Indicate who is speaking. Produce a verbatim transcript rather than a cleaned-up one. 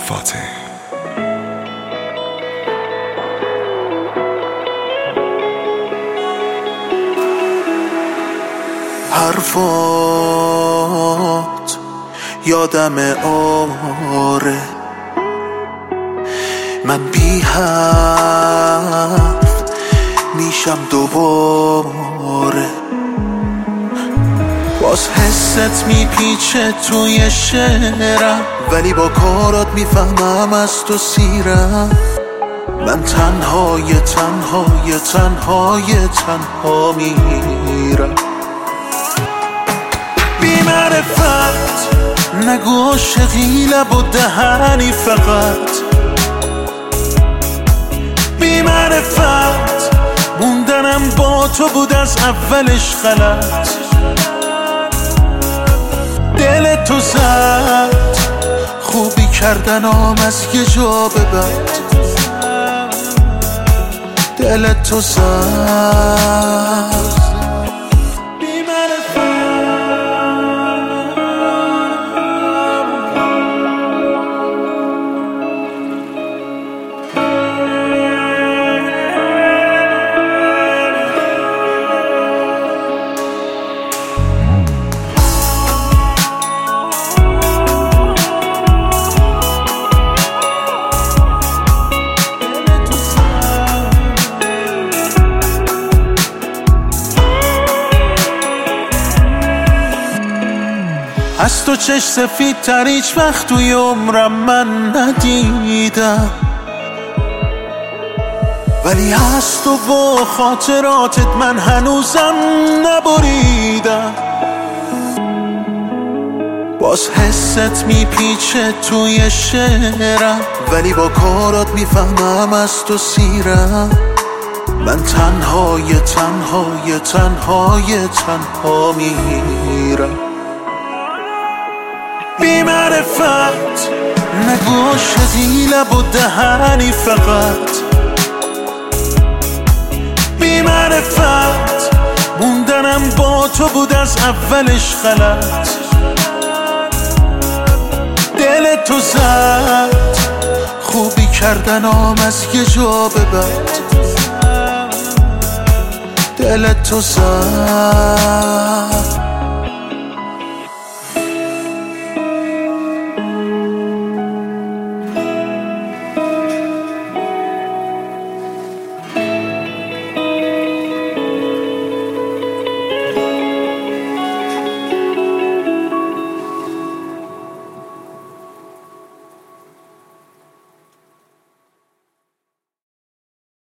Speaker 1: فاتح.
Speaker 2: حرفات یادم آره، من بی حرف میشم دوباره. باز حست میپیچه توی شعرم، ولی با کارات میفهمم از تو سیرم. من تنهای تنهای تنهای تنها میرم. بی معرفت نگو عاشقی لب و دهنی فقط. بی معرفت موندنم با تو بود از اولش غلط. دل تو زد خوبی کردنام از یه جا به بعد. دل تو زد از تو چش سفید تر هیچ وقت توی عمرم من ندیدم، ولی از تو با خاطراتت من هنوزم نبریدم. باز حست میپیچه توی شعرم، ولی با کارات میفهمم از تو سیرم. من تنهای تنهای تنهای تنها میرم. بی معرفت نگو عاشقی لب و دهنی فقط. بی معرفت موندنم با تو بود از اولش غلط. دل تو زد خوبی کردنام از یه جا به بعد. دل تو زد